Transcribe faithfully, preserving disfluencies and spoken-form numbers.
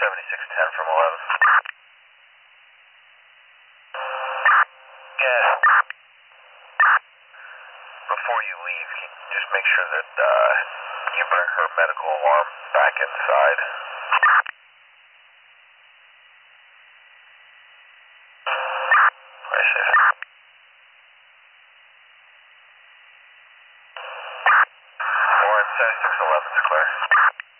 seventy-six ten from eleven. Yeah. Before you leave, can you just make sure that uh, you bring her medical alarm back inside. Very safe. Warren, seventy-six eleven's clear.